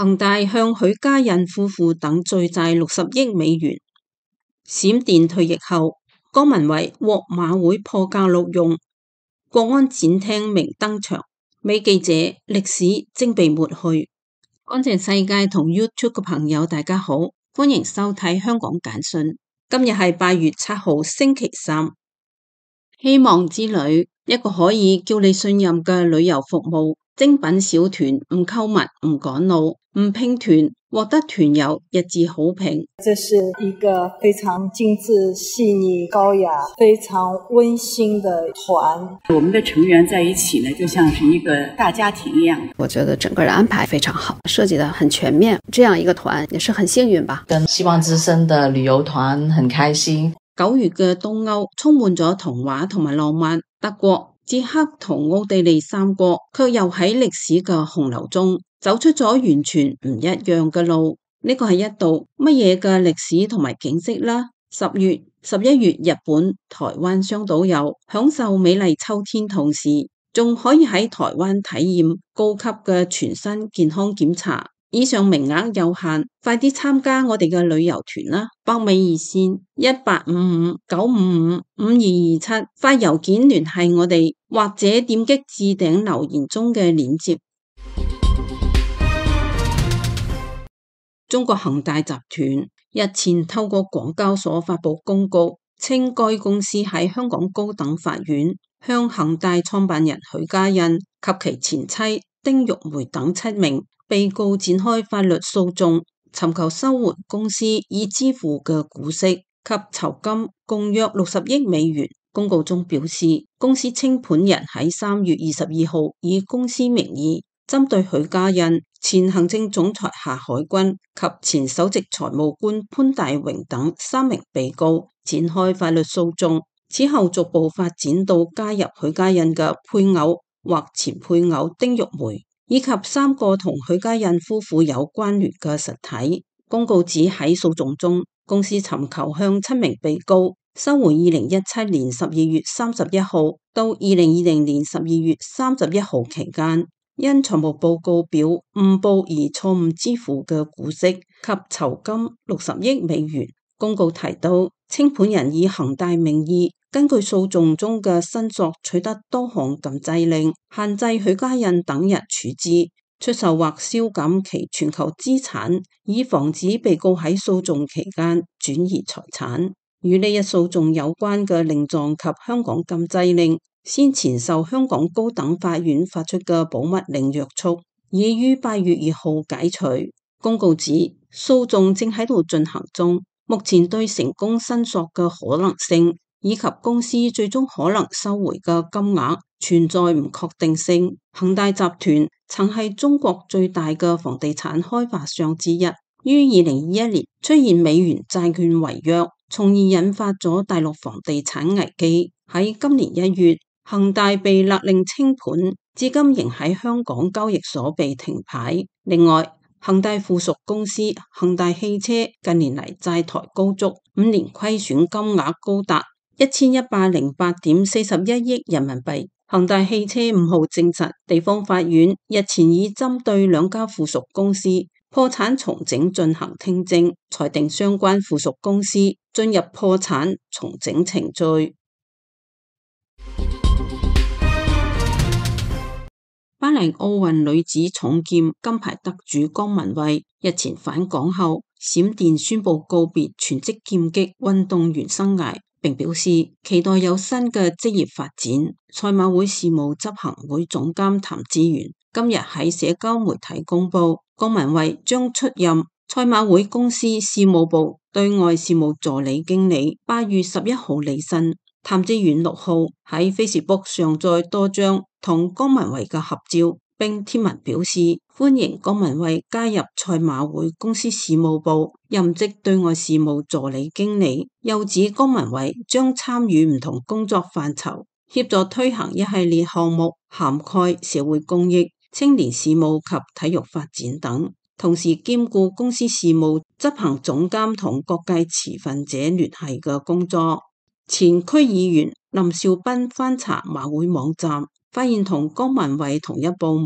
恒大向許家印夫婦等追債60億美元。閃電退役後，江文慧獲馬會破格錄用，國安展廳明登場。美記者，歷史正被抹去。乾淨世界同 YouTube 嘅朋友大家好，歡迎收睇香港簡訊。今日係8月7號星期三。希望之旅，一個可以叫你信任嘅旅遊服務，精品小團，唔購物，唔趕路，唔拼團，獲得團友一致好評。 這是一個非常精緻、細膩、高雅、非常溫馨的團。 我們的成員在一起呢，就像是一個大家庭一樣。 我覺得整個人安排非常好，設計得很全面。這樣一個團也是很幸運吧。 跟希望之聲的旅遊團很開心。 9月嘅東歐充滿咗童話同埋浪漫，德國、捷克同奧地利3國卻又喺歷史嘅洪流中走出咗完全唔一樣嘅路。呢個係一道乜嘢嘅歷史同埋景色啦？10月、11月日本、台灣雙島遊，享受美麗秋天，同時仲可以喺台灣體驗高級嘅全身健康檢查。以上名額有限，快啲參加我哋嘅旅遊團啦！北美熱線1855-955-5227，發郵件聯繫我哋，或者點擊置頂留言中嘅鏈接。中國恒大集團日前透過廣交所發布公告，稱該公司喺香港高等法院向恒大創辦人許家印及其前妻丁玉梅等7名被告展開法律訴訟，尋求收回公司已支付嘅股息及酬金共約60億美元。公告中表示，公司清盤人喺3月22號以公司名義針對許家印、前行政總裁夏海軍及前首席財務官潘大榮等3名被告展開法律訴訟，此後逐步發展到加入許家印嘅配偶或前配偶丁玉梅，以及3個同許家印夫婦有關聯嘅實體。公告指喺訴訟中，公司尋求向7名被告收回2017年12月31號到2020年12月31號期間因財務報告表誤報而錯誤支付嘅股息及酬金60億美元。公告提到，清盤人以恒大名義根據訴訟中嘅申索取得多項禁制令，限制許家印等人處置、出售或銷減其全球資產，以防止被告喺訴訟期間轉移財產。與呢一訴訟有關嘅令狀及香港禁制令，先前受香港高等法院發出嘅保密令約束，已於8月2號解除。公告指，訴訟正喺度進行中，目前對成功申索嘅可能性以及公司最終可能收回嘅金額存在唔確定性。恒大集團曾係中國最大嘅房地產開發商之一，於2021年出現美元債券違約，從而引發咗大陸房地產危機。喺今年1月，恒大被勒令清盤，至今仍喺香港交易所被停牌。另外，恒大附屬公司恒大汽車近年嚟債台高築，5年虧損金額高達1108.41億人民幣。恒大汽車5號證實，地方法院日前已針對2家附屬公司破產重整進行聽證，裁定相關附屬公司進入破產重整程序。巴黎奧運女子重劍金牌得主江文慧日前返港後，閃電宣布告別全職劍擊運動員生涯，並表示期待有新嘅職業發展。賽馬會事務執行會總監譚志源今日喺社交媒體公布，江文慧將出任賽馬會公司事務部對外事務助理經理。8月11號履新。譚志源6號喺 Facebook 上載多張同江文慧嘅合照，並貼文表示歡迎江文慧加入賽馬會公司事務部，任職對外事務助理經理。又指江文慧將參與唔同工作範疇，協助推行一系列項目，涵蓋社會公益、青年事務及體育發展等，同時兼顧公司事務執行總監同各界持份者聯繫嘅工作。前區議員林兆斌翻查馬會網站，發現同江文慧同一部門，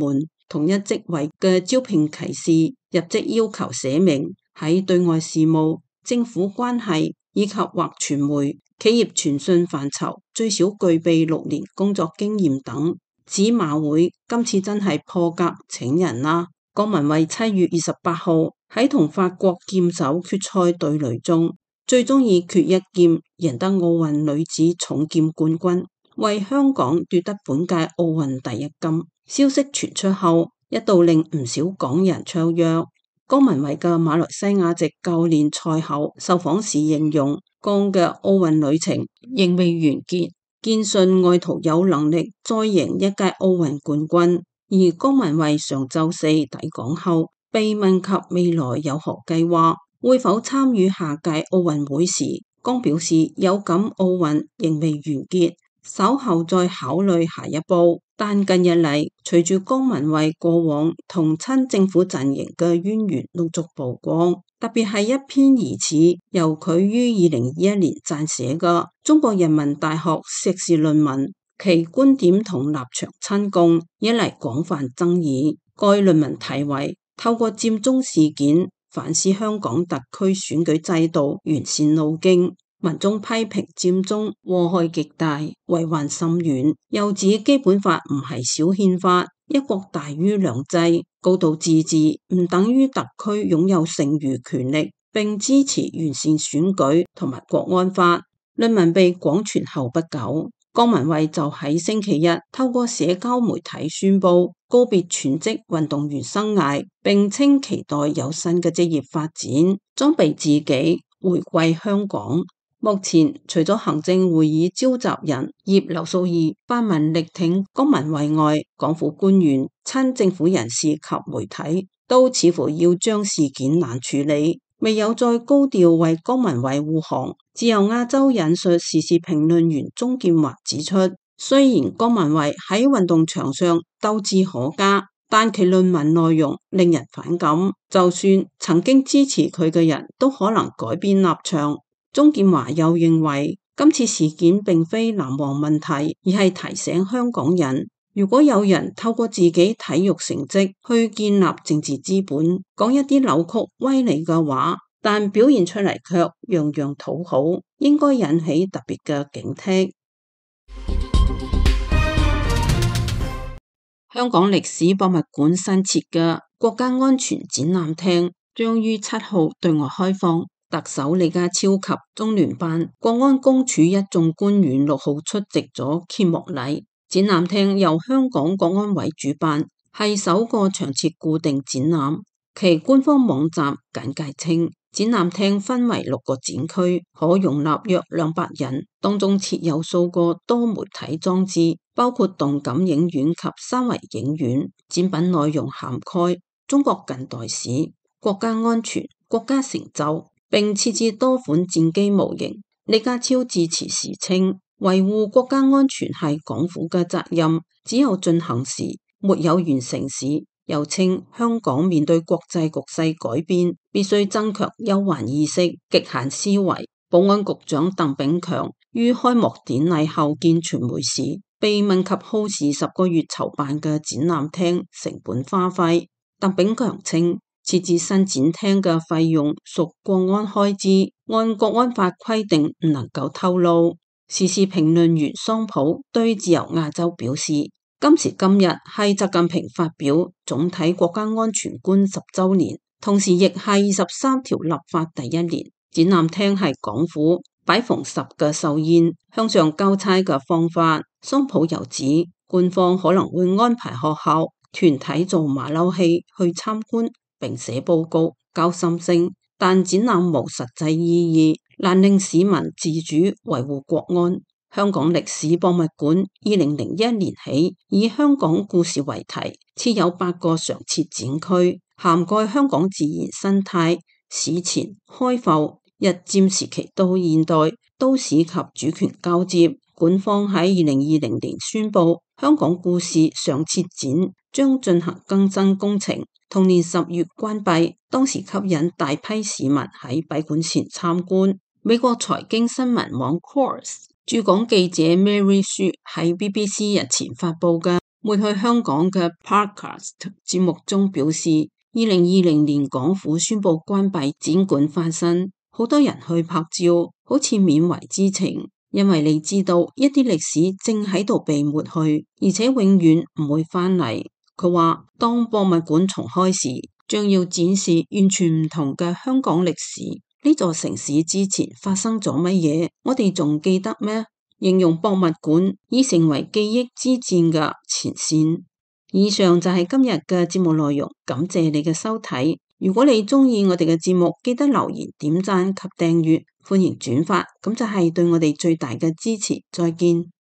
同一職位嘅招聘啟事，入職要求寫明喺對外事務、政府關係以及或傳媒、企業傳訊範疇最少具備6年工作經驗等。指馬會今次真係破格請人啦！江文蔚7月28號喺同法國劍手決賽對壘中，最終以決一劍贏得奧運女子重劍冠軍，為香港奪得本屆奧運第一金。消息傳出後，一度令唔少港人雀躍。江文蔚嘅馬來西亞籍教練賽後受訪時形容，江嘅奧運旅程仍未完結，堅信外途有能力再贏一屆奧運冠軍。而江文蔚上週四抵港後，被問及未來有何計劃，會否參與下屆奧運會時，江表示有感奧運仍未完結，稍後再考慮下一步。但近日嚟，隨住江文蔚過往同親政府陣營嘅淵源陸續曝光，特別係一篇疑似由佢於2021年撰寫嘅中國人民大學碩士論文，其觀點同立場親共，引嚟廣泛爭議。該論文題為透過佔中事件反思香港特區選舉制度完善路徑。文中批評佔中禍害極大，遺患深遠，又指基本法唔係小憲法，一國大於兩制，高度自治唔等於特區擁有剩餘權力，並支持完善選舉同埋國安法。論文被廣傳後不久，江文蔚就喺星期日透過社交媒體宣布告別全職運動員生涯，並稱期待有新嘅職業發展，裝備自己回歸香港。目前除咗行政會議召集人葉劉淑儀發文力挺江文蔚外，港府官員、親政府人士及媒體都似乎要將事件冷處理，未有再高調為江文蔚護航。自由亞洲引述時事評論員鍾建華指出，雖然江文蔚喺運動場上鬥志可嘉，但其論文內容令人反感，就算曾經支持佢嘅人都可能改變立場。鍾建華又認為，今次事件並非南王問題，而係提醒香港人，如果有人透過自己體育成績去建立政治資本，講一啲扭曲歪理嘅話，但表現出嚟卻樣樣討好，應該引起特別嘅警惕。香港歷史博物館新設嘅國家安全展覽廳將於7號對外開放。特首李家超及中聯辦、國安公署一眾官員6號出席咗揭幕禮。展覽廳由香港國安委主辦，係首個場次固定展覽。其官方網站簡介稱，展覽廳分為6個展區，可容納約200人，當中設有數個多媒體裝置，包括動感影院及3維影院。展品內容涵蓋中國近代史、國家安全、國家成就，並設置多款戰機模型。李家超致辭時稱，維護國家安全係港府嘅責任，只有進行時，沒有完成時。又稱香港面對國際局勢改變，必須增強憂患意識、極限思維。保安局長鄧炳強於開幕典禮後見傳媒時，被問及耗時10個月籌辦嘅展覽廳成本花費，鄧炳強稱，設置新展廳嘅費用屬國安開支，按國安法規定唔能夠透露。時事評論員桑普對自由亞洲表示，今時今日係習近平發表總體國家安全觀10週年，同時亦係23條立法第1年。展覽廳係港府擺逢10嘅壽宴向上交差嘅方法。桑普又指，官方可能會安排學校團體做馬騮戲去參觀，並寫報告交心聲，但展覽無實際意義，難令市民自主維護國安。香港歷史博物館2001年起以香港故事為題，設有8個常設展區，涵蓋香港自然生態、史前、開埠、日佔時期到現代、都市及主權交接。館方喺2020年宣布，香港故事常設展將進行更新工程，同年10月關閉，當時吸引大批市民喺閉館前參觀。美國財經新聞網 Quartz 駐港記者 Mary Shu 喺 BBC 日前發佈嘅抹去香港嘅 Podcast 節目中表示，2020年港府宣布關閉展館翻新，好多人去拍照，好似緬懷之情，因為你知道一啲歷史正喺度被抹去，而且永遠唔會翻嚟。佢話當博物館重開時，將要展示完全唔同嘅香港歷史。呢座城市之前發生咗乜嘢，我哋仲記得咩？形容博物館已成為記憶之戰嘅前線。以上就係今日嘅節目內容，感謝你嘅收睇。如果你鍾意我哋嘅節目，記得留言、點讚及訂閱，歡迎轉發，咁就係對我哋最大嘅支持。再見。